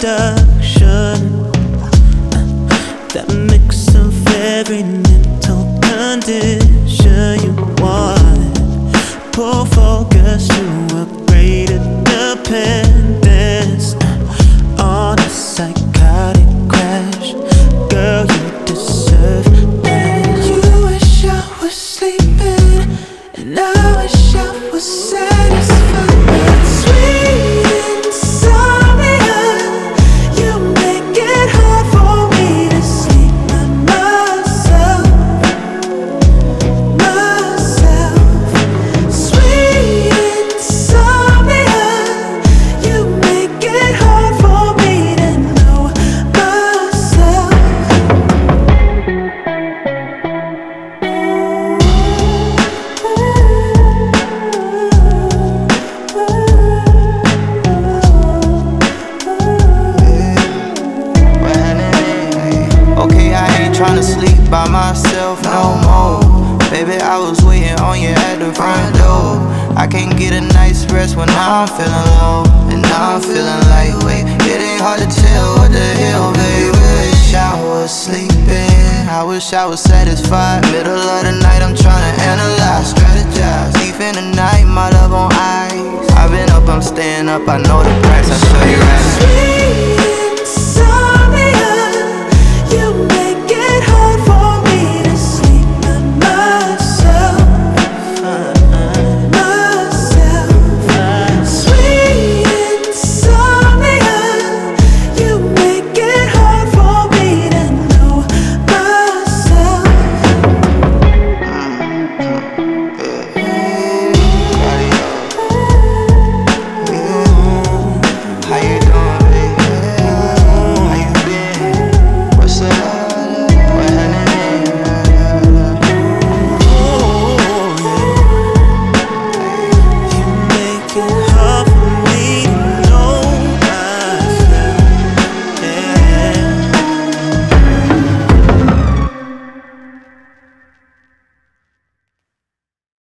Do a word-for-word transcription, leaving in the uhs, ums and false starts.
seduction, that mix of every mental condition you want. Pull focus to a greater dependence on a psychotic crash. Girl, you deserve that. You wish I was sleeping, and I wish I was satisfied. Sweet insomnia, you make it hard for me to sleep by myself, myself. Sweet insomnia, you make it hard for me to know myself. Okay, I ain't tryna sleep by myself no more. Baby, I was waiting on you at the front door. I can't get a night's rest when I'm feeling low, and now I'm feeling lightweight. It ain't hard to tell what the hell, baby. Wish I was sleeping, I wish I was satisfied. Middle of the night, I'm tryna analyze, strategize. Deep in the night, my love on ice. I've been up, I'm staying up, I know the price, I'll show you right.